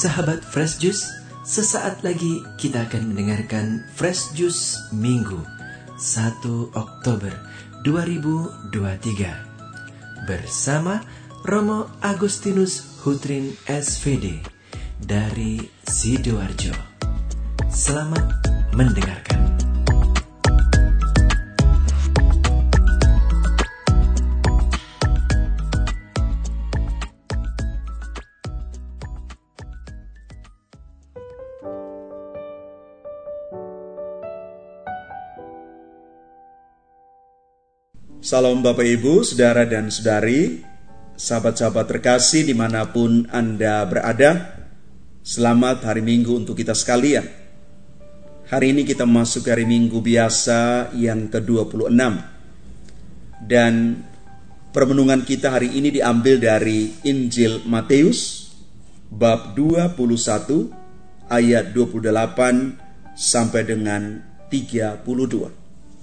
Sahabat Fresh Juice, sesaat lagi kita akan mendengarkan Fresh Juice Minggu 1 Oktober 2023 bersama Romo Agustinus Hutrin SVD dari Sidoarjo. Selamat mendengarkan. Salam Bapak Ibu, Saudara dan Saudari, sahabat-sahabat terkasih dimanapun Anda berada. Selamat hari Minggu untuk kita sekalian. Hari ini kita masuk hari Minggu biasa yang ke-26. Dan permenungan kita hari ini diambil dari Injil Matius bab 21 ayat 28 sampai dengan 32.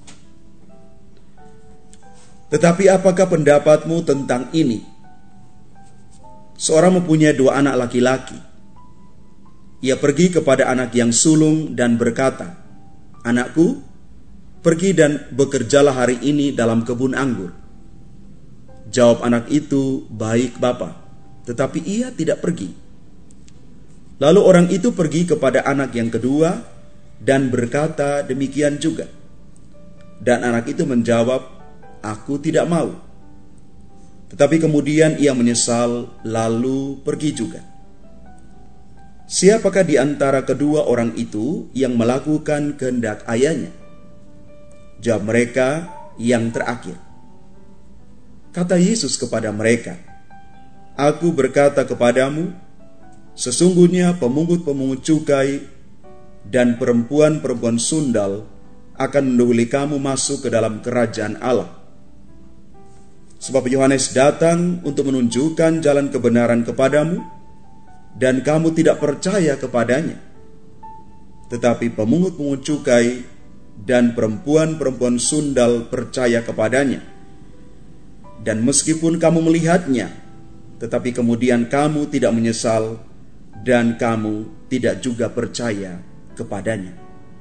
Tetapi apakah pendapatmu tentang ini? Seorang mempunyai 2 anak laki-laki. Ia pergi kepada anak yang sulung dan berkata, "Anakku, pergi dan bekerjalah hari ini dalam kebun anggur." Jawab anak itu, "Baik, Bapa." Tetapi ia tidak pergi. Lalu orang itu pergi kepada anak yang kedua dan berkata demikian juga. Dan anak itu menjawab, "Aku tidak mau." Tetapi kemudian ia menyesal lalu pergi juga. Siapakah di antara kedua orang itu yang melakukan kehendak ayahnya? Jawab mereka, "Yang terakhir." Kata Yesus kepada mereka, "Aku berkata kepadamu, sesungguhnya pemungut-pemungut cukai dan perempuan-perempuan sundal akan mendahului kamu masuk ke dalam kerajaan Allah. Sebab Yohanes datang untuk menunjukkan jalan kebenaran kepadamu, dan kamu tidak percaya kepadanya. Tetapi pemungut-pemungut cukai dan perempuan-perempuan sundal percaya kepadanya. Dan meskipun kamu melihatnya, tetapi kemudian kamu tidak menyesal, dan kamu tidak juga percaya kepadanya."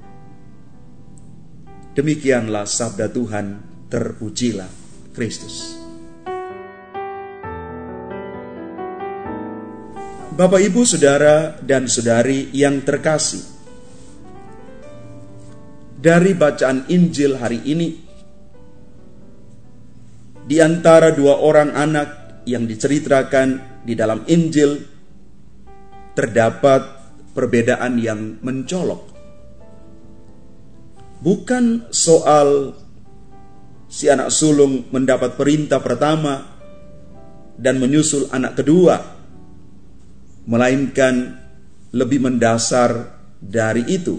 Demikianlah sabda Tuhan, terpujilah Kristus. Bapak, Ibu, Saudara, dan Saudari yang terkasih, dari bacaan Injil hari ini, di antara 2 orang anak yang diceritakan di dalam Injil, terdapat perbedaan yang mencolok. Bukan soal si anak sulung mendapat perintah pertama dan menyusul anak kedua, melainkan lebih mendasar dari itu.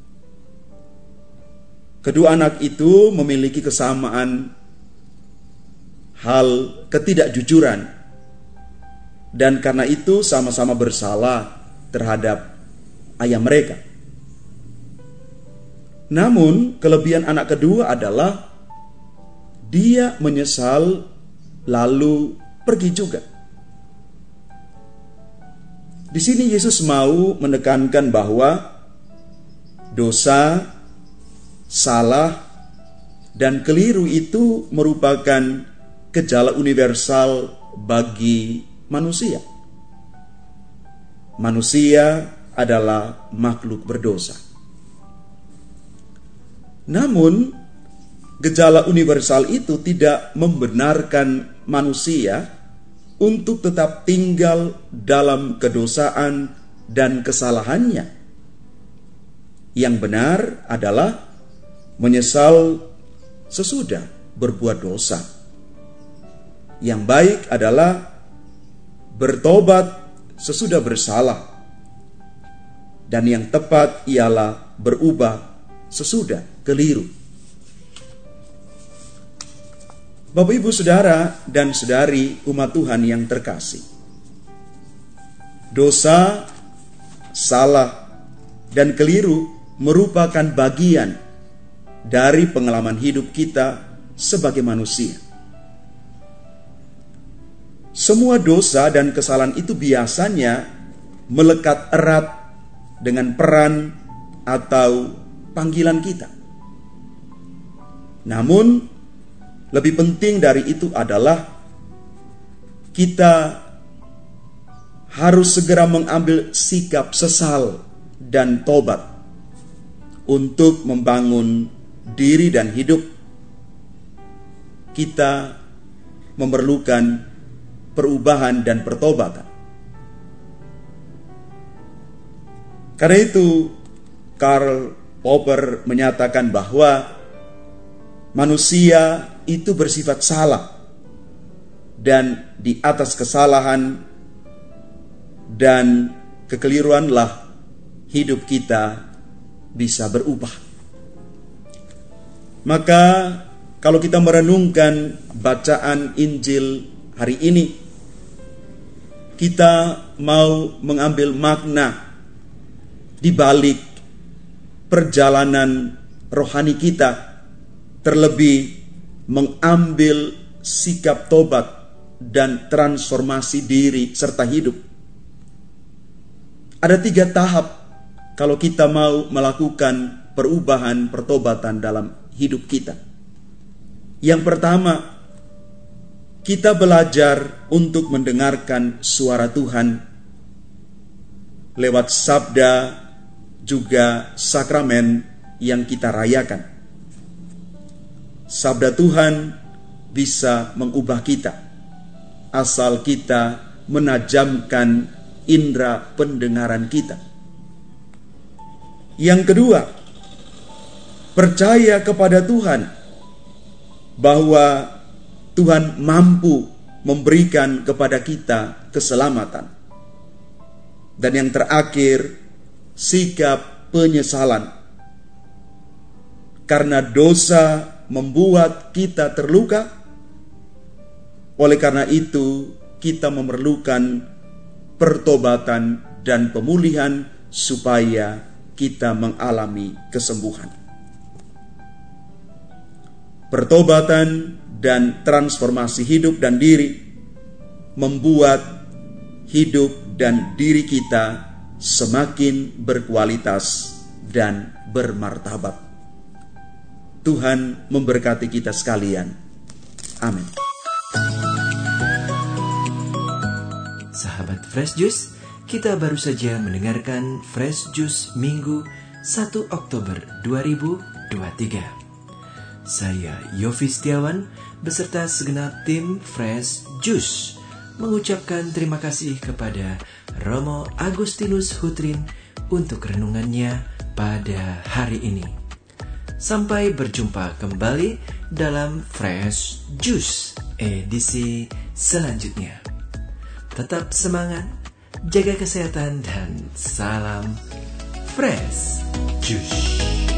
Kedua anak itu memiliki kesamaan hal ketidakjujuran, dan karena itu sama-sama bersalah terhadap ayah mereka. Namun kelebihan anak kedua adalah dia menyesal lalu pergi juga. Di sini Yesus mau menekankan bahwa dosa, salah, dan keliru itu merupakan gejala universal bagi manusia. Manusia adalah makhluk berdosa. Namun, gejala universal itu tidak membenarkan manusia untuk tetap tinggal dalam kedosaan dan kesalahannya. Yang benar adalah menyesal sesudah berbuat dosa. Yang baik adalah bertobat sesudah bersalah. Dan yang tepat ialah berubah sesudah keliru. Bapak, Ibu, Saudara, dan Saudari umat Tuhan yang terkasih, dosa, salah, dan keliru merupakan bagian dari pengalaman hidup kita sebagai manusia. Semua dosa dan kesalahan itu biasanya melekat erat dengan peran atau panggilan kita. Namun, lebih penting dari itu adalah kita harus segera mengambil sikap sesal dan tobat untuk membangun diri dan hidup. Kita memerlukan perubahan dan pertobatan. Karena itu, Karl Popper menyatakan bahwa manusia itu bersifat salah, dan di atas kesalahan dan kekeliruanlah hidup kita bisa berubah. Maka kalau kita merenungkan bacaan Injil hari ini, kita mau mengambil makna di balik perjalanan rohani kita, terlebih mengambil sikap tobat dan transformasi diri serta hidup. Ada 3 tahap kalau kita mau melakukan perubahan pertobatan dalam hidup kita. Yang pertama, kita belajar untuk mendengarkan suara Tuhan lewat sabda, juga sakramen yang kita rayakan. Sabda Tuhan bisa mengubah kita, asal kita menajamkan indera pendengaran kita. Yang kedua, percaya kepada Tuhan bahwa Tuhan mampu memberikan kepada kita keselamatan. Dan yang terakhir, sikap penyesalan. Karena dosa membuat kita terluka, oleh karena itu kita memerlukan pertobatan dan pemulihan supaya kita mengalami kesembuhan. Pertobatan dan transformasi hidup dan diri membuat hidup dan diri kita semakin berkualitas dan bermartabat. Tuhan memberkati kita sekalian. Amin. Sahabat Fresh Juice, kita baru saja mendengarkan Fresh Juice Minggu 1 Oktober 2023. Saya Yofi Setiawan beserta segenap tim Fresh Juice mengucapkan terima kasih kepada Romo Agustinus Hutrin untuk renungannya pada hari ini. Sampai berjumpa kembali dalam Fresh Juice edisi selanjutnya. Tetap semangat, jaga kesehatan, dan salam Fresh Juice.